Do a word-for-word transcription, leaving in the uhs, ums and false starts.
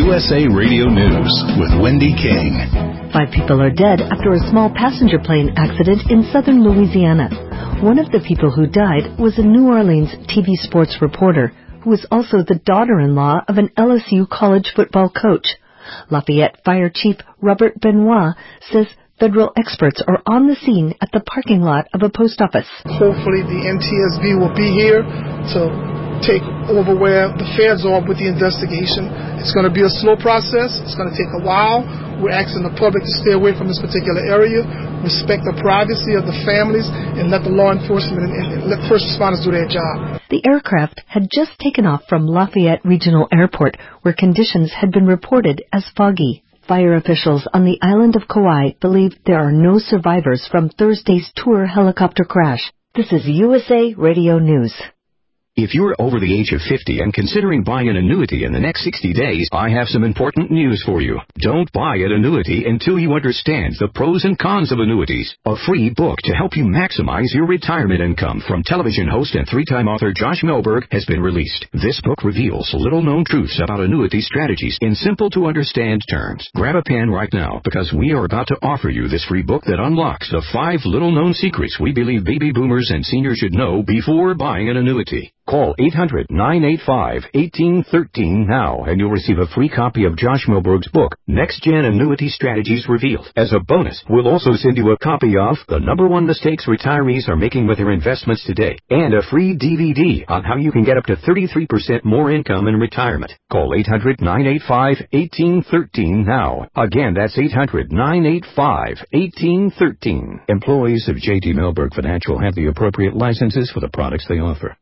U S A Radio News with Wendy King. Five people are dead after a small passenger plane accident in southern Louisiana. One of the people who died was a New Orleans T V sports reporter who was also the daughter-in-law of an L S U college football coach. Lafayette Fire Chief Robert Benoit says federal experts are on the scene at the parking lot of a post office. Hopefully the N T S B will be here to take over where the feds are with the investigation. It's going to be a slow process. It's going to take a while. We're asking the public to stay away from this particular area, respect the privacy of the families, and let the law enforcement and, and let first responders do their job. The aircraft had just taken off from Lafayette Regional Airport, where conditions had been reported as foggy. Fire officials on the island of Kauai believe there are no survivors from Thursday's tour helicopter crash. This is U S A Radio News. If you're over the age of fifty and considering buying an annuity in the next sixty days, I have some important news for you. Don't buy an annuity until you understand the pros and cons of annuities. A free book to help you maximize your retirement income from television host and three-time author Josh Melberg has been released. This book reveals little-known truths about annuity strategies in simple-to-understand terms. Grab a pen right now because we are about to offer you this free book that unlocks the five little-known secrets we believe baby boomers and seniors should know before buying an annuity. Call eight hundred, nine eight five, one eight one three now and you'll receive a free copy of Josh Melberg's book, Next Gen Annuity Strategies Revealed. As a bonus, we'll also send you a copy of The Number One Mistakes Retirees Are Making with Their Investments Today and a free D V D on how you can get up to thirty-three percent more income in retirement. Call eight hundred, nine eight five, one eight one three now. Again, that's eight hundred, nine eight five, one eight one three. Employees of J T Melberg Financial have the appropriate licenses for the products they offer.